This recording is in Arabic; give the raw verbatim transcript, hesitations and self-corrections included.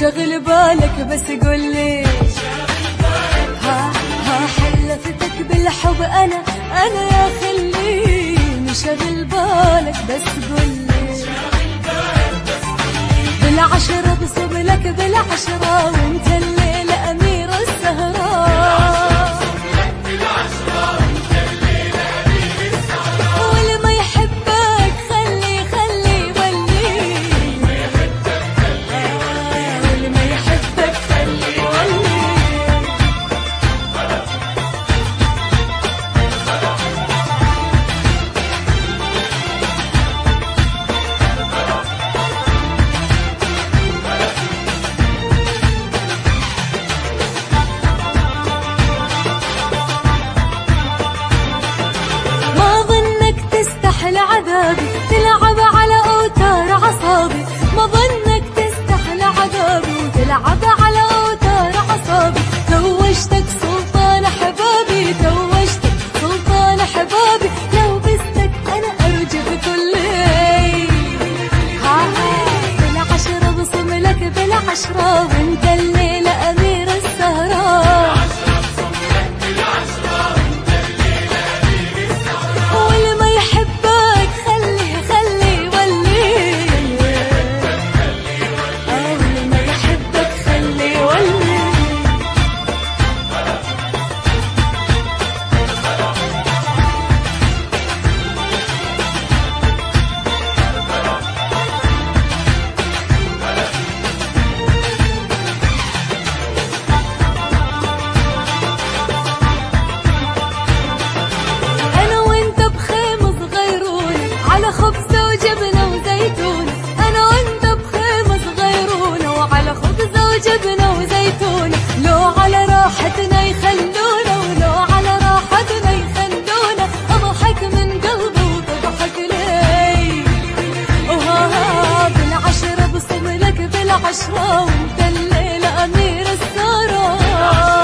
شغل بالك بس قولي ها ها حلفتك بالحب أنا أنا يا خليني شغل بالك بس قولي بالعشرة بصب لك بالعشرة وانت الليلة أمير السهران عذابي تلعب على أوتار عصابي ما ظنك تستحل عذابي وتلعب على أوتار عصابي توجتك سلطان حبابي توجتك سلطان حبابي لو بستك أنا أرجف كل ها بالعشرة بصم لك بالعشرة وانت الليلة أمير السهران خبزة وجبنة وزيتون أنا وأنت بخيمة صغيرونة وعلى خبزة وجبنة وزيتون لو على راحتنا يخلونا ولو على راحتنا يخلونا أضحك من قلبي وتضحك لي وها ها بالعشرة بصم لك بالعشرة وانت الليلة أمير السهران